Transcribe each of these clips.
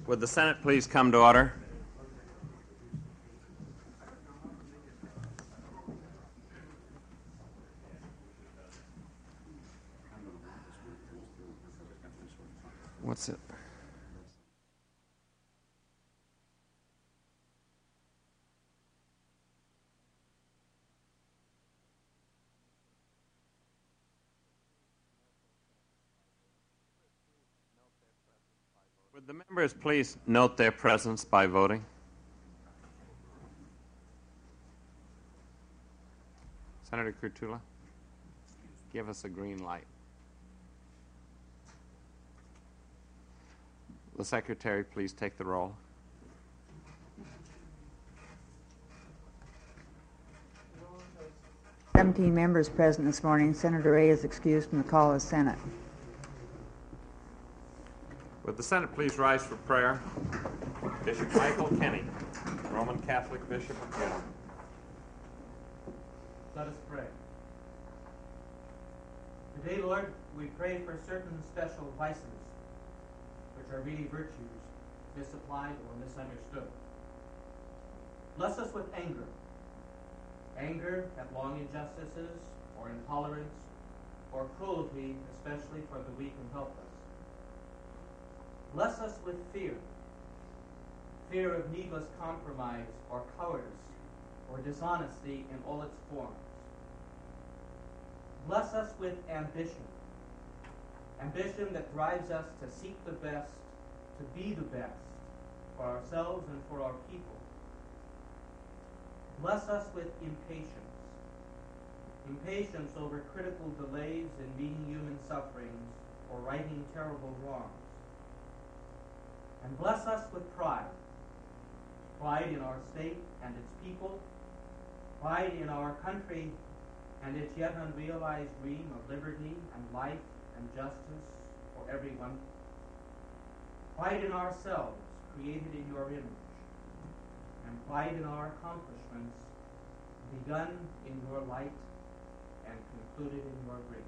Would the Senate please come to order? What's it? Would the members please note their presence by voting? Senator Kurtula, give us a green light. The Secretary, please take the roll. Seventeen members present this morning. Senator Ray is excused from the call of the Senate. Would the Senate please rise for prayer? Bishop Michael Kenny, Roman Catholic Bishop of Denver. Let us pray. Today, Lord, we pray for certain special vices, which are really virtues, misapplied or misunderstood. Bless us with anger at long injustices, or intolerance, or cruelty, especially for the weak and helpless. Bless us with fear of needless compromise or cowardice or dishonesty in all its forms. Bless us with ambition that drives us to seek the best, to be the best for ourselves and for our people. Bless us with impatience over critical delays in meeting human sufferings or righting terrible wrongs. And bless us with pride in our state and its people, pride in our country and its yet unrealized dream of liberty and life and justice for everyone, pride in ourselves created in your image, and pride in our accomplishments begun in your light and concluded in your grace.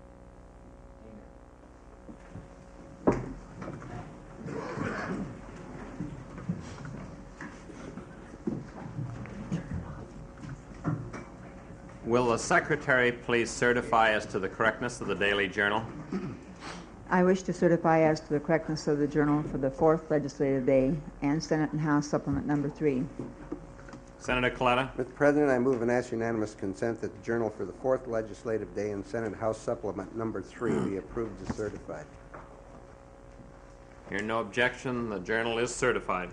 Will the Secretary please certify as to the correctness of the Daily Journal? I wish to certify as to the correctness of the Journal for the 4th legislative day and Senate and House Supplement Number 3. Senator Coletta. Mr. President, I move and ask unanimous consent that the Journal for the 4th legislative day and Senate House Supplement Number 3 be approved as certified. Hearing no objection, the Journal is certified.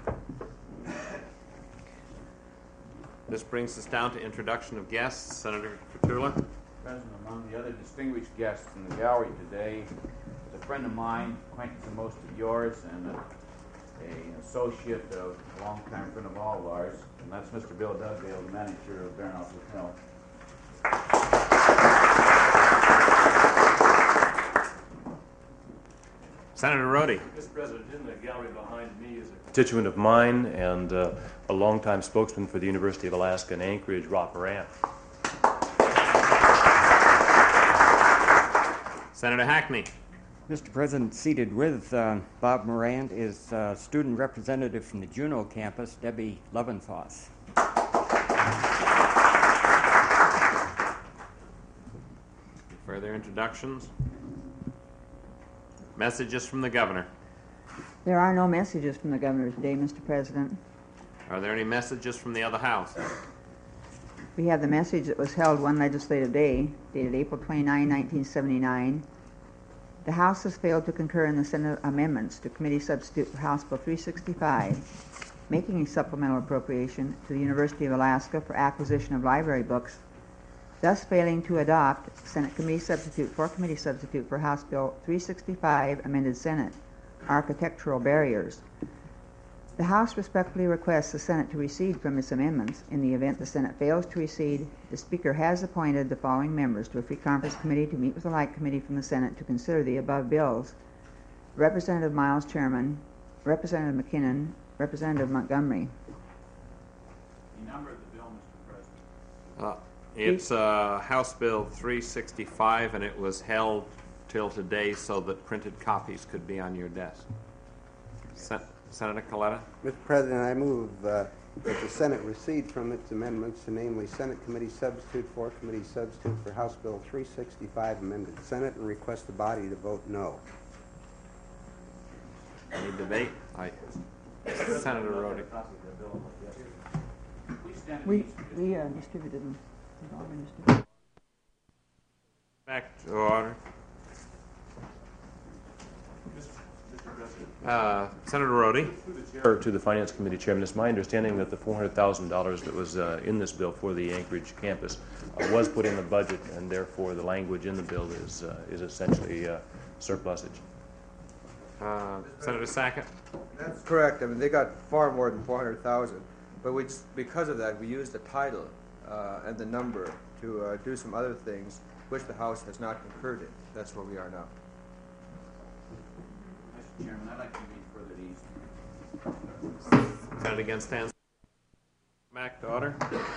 This brings us down to introduction of guests. Senator Kurtula. President, among the other distinguished guests in the gallery today is a friend of mine, acquaintance of most of yours, and an associate, a longtime friend of all of ours, and that's Mr. Bill Dugdale, the manager of Barron Hotel. Senator Rhodey. Mr. President, in the gallery behind me is a constituent of mine and a longtime spokesman for the University of Alaska in Anchorage, Rob Moran. Senator Hackney. Mr. President, seated with Bob Morant is student representative from the Juneau campus, Debbie Lovenfoss. Further introductions? Messages from the Governor. There are no messages from the Governor today, Mr. President. Are there any messages from the other House? We have the message that was held one legislative day, dated April 29, 1979. The House has failed to concur in the Senate amendments to Committee Substitute for House Bill 365, making a supplemental appropriation to the University of Alaska for acquisition of library books, thus failing to adopt Senate Committee Substitute for House Bill 365, amended Senate, Architectural Barriers. The House respectfully requests the Senate to recede from its amendments. In the event the Senate fails to recede, the Speaker has appointed the following members to a free conference committee to meet with the like committee from the Senate to consider the above bills: Representative Miles, Chairman; Representative McKinnon; Representative Montgomery. The number of the bill, Mr. President. It's House Bill 365, and it was held till today so that printed copies could be on your desk. Senator Coletta. Mr. President, I move that the Senate recede from its amendments to namely Senate Committee Substitute 4, Committee Substitute for House Bill 365, amended Senate, and request the body to vote no. Any debate? Senator Rhodey. We distributed them. They've all been distributed. Back to order. Senator Rhodey. Or to the Finance Committee Chairman, it's my understanding that the $400,000 that was in this bill for the Anchorage campus was put in the budget, and therefore the language in the bill is essentially surplusage. Senator Sackett. That's correct. I mean, they got far more than 400,000, but because of that, we used the title and the number to do some other things, which the House has not concurred in. That's where we are now. Mr. Chairman, I'd like to read further these. Senate against hands. Back to order.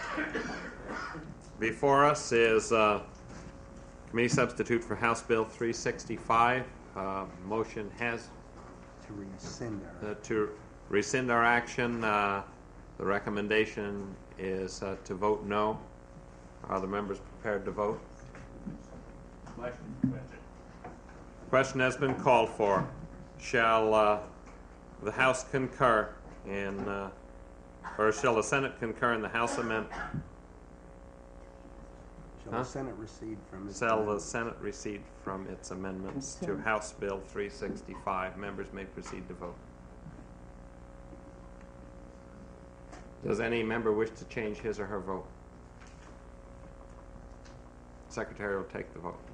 Before us is Committee Substitute for House Bill 365. Motion has to rescind our action. The recommendation is to vote no. Are the members prepared to vote? Question has been called for. Shall the House concur in, or shall the Senate concur in the House amendment? Shall the Senate recede from its Shall the amendments? Senate recede from its amendments to House Bill 365? Members may proceed to vote. Does any member wish to change his or her vote? Secretary will take the vote.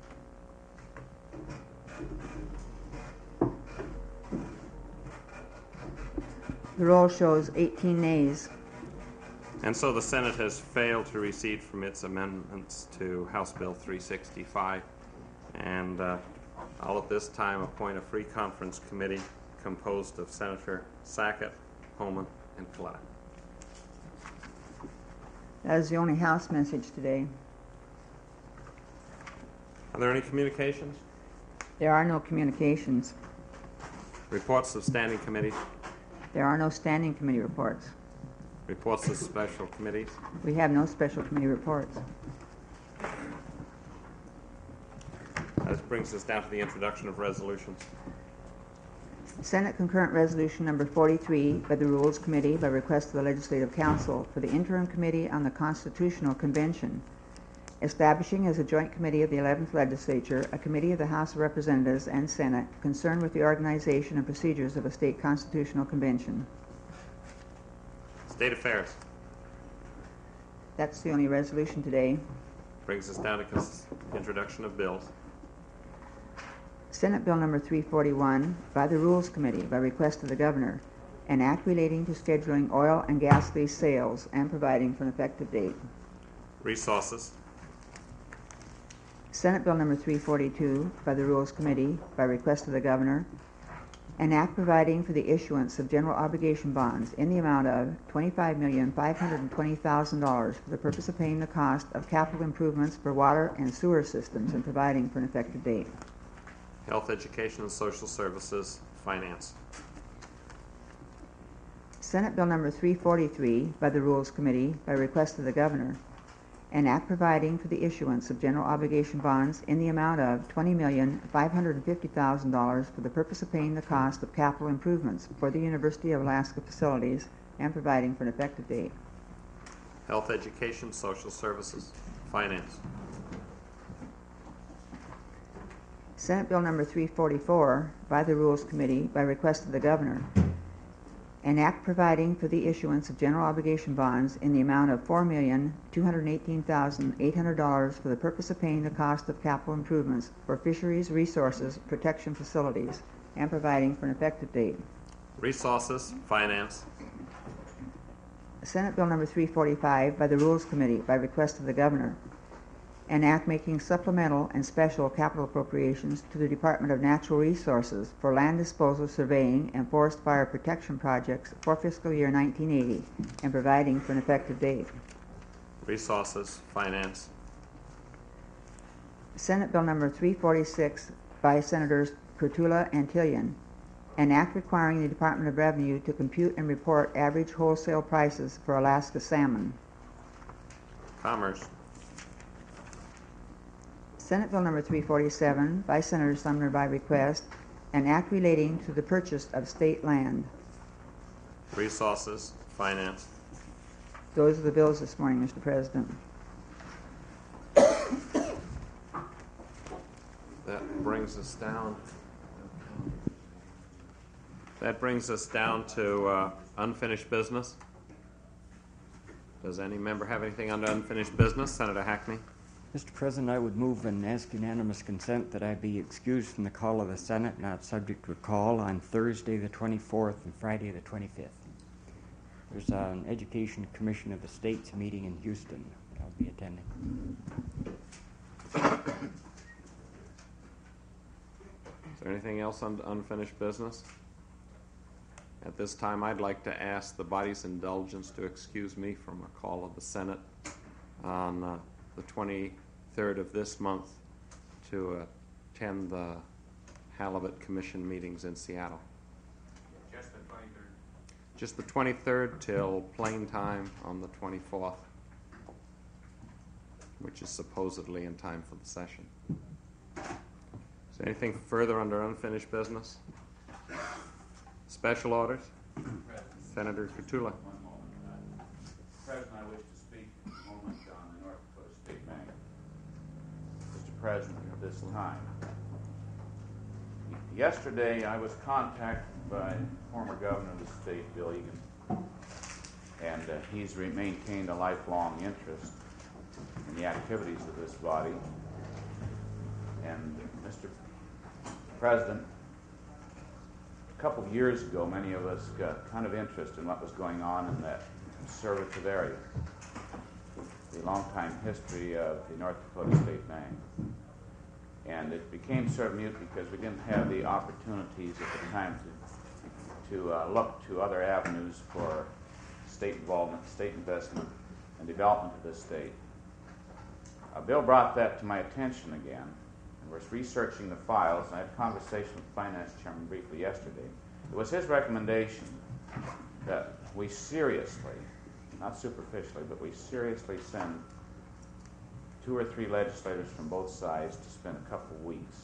The roll shows 18 nays. And so the Senate has failed to recede from its amendments to House Bill 365. And I'll at this time appoint a free conference committee composed of Senator Sackett, Homan, and Coletta. That is the only House message today. Are there any communications? There are no communications. Reports of standing committees? There are no standing committee reports. Reports of special committees? We have no special committee reports. This brings us down to the introduction of resolutions. Senate Concurrent Resolution Number 43 by the Rules Committee by request of the Legislative Council for the Interim Committee on the Constitutional Convention, establishing as a joint committee of the 11th Legislature a committee of the House of Representatives and Senate concerned with the organization and procedures of a state constitutional convention. State affairs. That's the only resolution today. Brings us down to introduction of bills. Senate Bill Number 341 by the Rules Committee by request of the Governor, an act relating to scheduling oil and gas lease sales and providing for an effective date. Resources. Senate Bill Number 342 by the Rules Committee by request of the Governor, an act providing for the issuance of general obligation bonds in the amount of $25,520,000 for the purpose of paying the cost of capital improvements for water and sewer systems and providing for an effective date. Health, Education, and Social Services. Finance. Senate Bill Number 343 by the Rules Committee by request of the Governor, an act providing for the issuance of general obligation bonds in the amount of $20,550,000 for the purpose of paying the cost of capital improvements for the University of Alaska facilities and providing for an effective date. Health, Education, Social Services. Finance. Senate Bill Number 344 by the Rules Committee by request of the Governor, an act providing for the issuance of general obligation bonds in the amount of $4,218,800 for the purpose of paying the cost of capital improvements for fisheries resources protection facilities and providing for an effective date. Resources. Finance. Senate Bill Number 345 by the Rules Committee by request of the Governor, an act making supplemental and special capital appropriations to the Department of Natural Resources for land disposal surveying and forest fire protection projects for fiscal year 1980 and providing for an effective date. Resources. Finance. Senate Bill Number 346 by Senators Kurtula and Tillian, An act requiring the Department of Revenue to compute and report average wholesale prices for Alaska salmon. Commerce. Senate Bill number 347 by Senator Sumner by request, an act relating to the purchase of state land. Resources. Finance. Those are the bills this morning, Mr. President. That brings us down. That brings us down to unfinished business. Does any member have anything under unfinished business? Senator Hackney. Mr. President, I would move and ask unanimous consent that I be excused from the call of the Senate, not subject to a call, on Thursday the 24th and Friday the 25th. There's an Education Commission of the States meeting in Houston that I'll be attending. Is there anything else on unfinished business? At this time, I'd like to ask the body's indulgence to excuse me from a call of the Senate on the 23rd of this month to attend the Halibut Commission meetings in Seattle. Just the 23rd. Just the 23rd till plain time on the 24th, which is supposedly in time for the session. Is there anything further under unfinished business? Special orders? Senator Kutula. One moment. President, I wish to speak a moment on the North Dakota State Bank. Mr. President, at this time. Yesterday, I was contacted by former governor of the state, Bill Egan, and he's maintained a lifelong interest in the activities of this body. And Mr. President, a couple of years ago, many of us got kind of interest in what was going on in that conservative area, the long-time history of the North Dakota State Bank. And it became sort of mute because we didn't have the opportunities at the time to look to other avenues for state involvement, state investment, and development of the state. Bill brought that to my attention again, and was researching the files. I had a conversation with the finance chairman briefly yesterday. It was his recommendation that we seriously, not superficially, but we seriously send 2 or 3 legislators from both sides to spend a couple of weeks.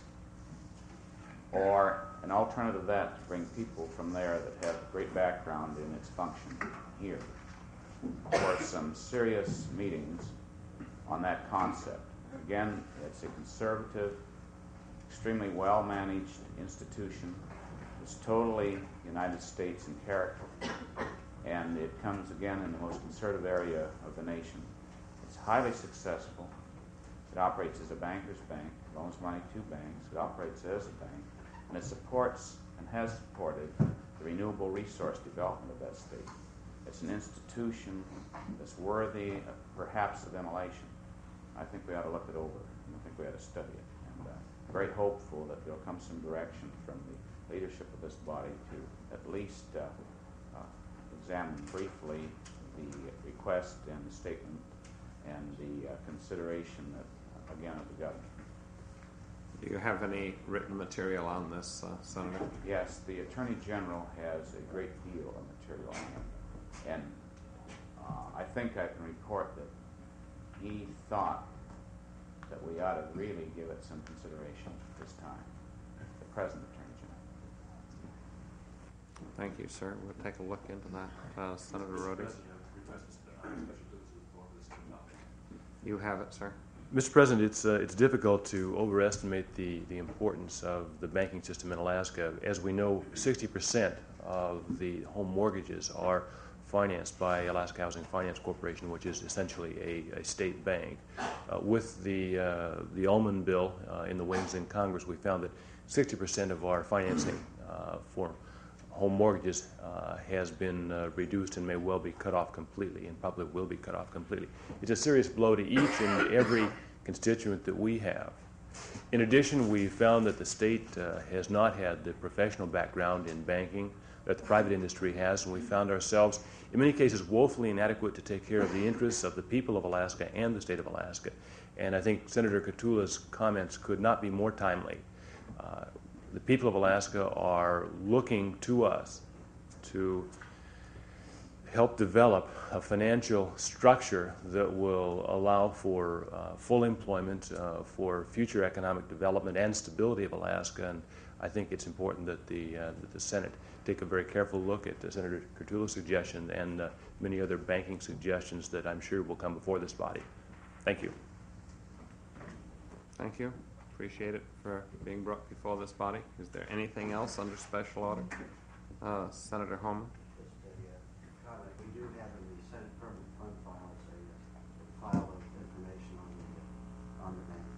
Or an alternative to that, to bring people from there that have great background in its function here for some serious meetings on that concept. Again, it's a conservative, extremely well-managed institution. It's totally United States in character, and it comes again in the most conservative area of the nation. It's highly successful. It operates as a banker's bank, it loans money to banks, it operates as a bank, and it supports and has supported the renewable resource development of that state. It's an institution that's worthy, perhaps, of emulation. I think we ought to look it over, and I think we ought to study it. And very hopeful that there'll come some direction from the leadership of this body to at least examine briefly the request and the statement and the consideration that, again, of the governor. Do you have any written material on this, Senator? Yes, the Attorney General has a great deal of material on it, and I think I can report that he thought that we ought to really give it some consideration this time, the present Attorney General. Thank you, sir. We'll take a look into that. Senator Rhodes? You have it, sir. Mr. President, it's difficult to overestimate the importance of the banking system in Alaska. As we know, 60% of the home mortgages are financed by Alaska Housing Finance Corporation, which is essentially a state bank. With the Ullman bill in the wings in Congress, we found that 60% of our financing for home mortgages has been reduced and may well be cut off completely, and probably will be cut off completely. It's a serious blow to each and every constituent that we have. In addition, we found that the state has not had the professional background in banking that the private industry has, and we found ourselves, in many cases, woefully inadequate to take care of the interests of the people of Alaska and the state of Alaska. And I think Senator Kutula's comments could not be more timely. the people of Alaska are looking to us to help develop a financial structure that will allow for full employment, for future economic development and stability of Alaska. And I think it's important that the Senate take a very careful look at Senator Curtulo's suggestion and many other banking suggestions that I'm sure will come before this body. Thank you. Thank you. Appreciate it for being brought before this body. Is there anything else under special order? Senator Holman? Just a comment. We do have in the Senate Permanent Fund files a file of information on the bank.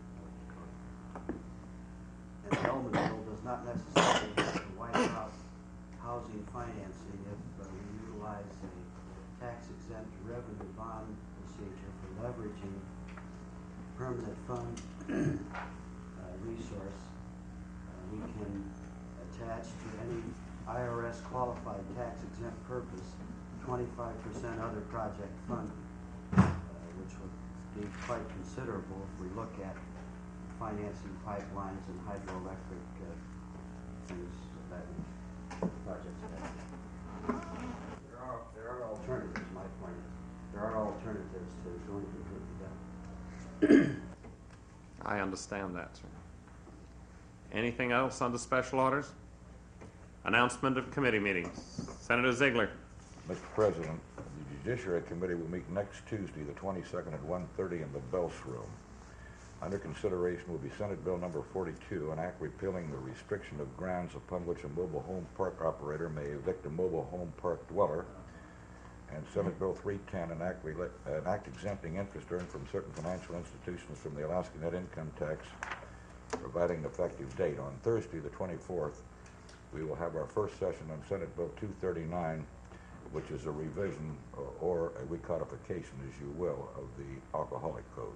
And the Elman bill does not necessarily have to wipe out housing financing if we utilize a tax-exempt revenue bond procedure for leveraging permanent fund resource. We can attach to any IRS qualified tax-exempt purpose 25% other project funding, which would be quite considerable if we look at financing pipelines and hydroelectric things that projects that. There are alternatives. My point is there are alternatives to going completely down. I understand that, sir. Anything else under special orders? Announcement of committee meetings. Senator Ziegler. Mr. President, the Judiciary Committee will meet next Tuesday, the 22nd at 1:30 in the Bells Room. Under consideration will be Senate Bill number 42, an act repealing the restriction of grounds upon which a mobile home park operator may evict a mobile home park dweller, and Senate Bill 310, an act exempting interest earned from certain financial institutions from the Alaska net income tax, providing an effective date. On Thursday, the 24th, we will have our first session on Senate Bill 239, which is a revision or a recodification, as you will, of the Alcoholic Code.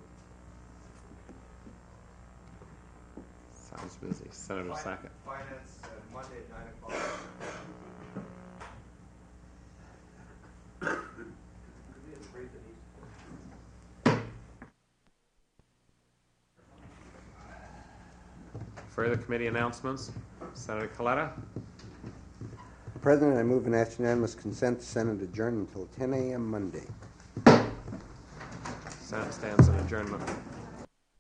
Sounds busy. Senator Sackett. Finance, Monday at 9 o'clock. Further committee announcements? Senator Coletta. President, I move and ask unanimous consent to Senate adjourn until 10 a.m. Monday. Senate stands in adjournment.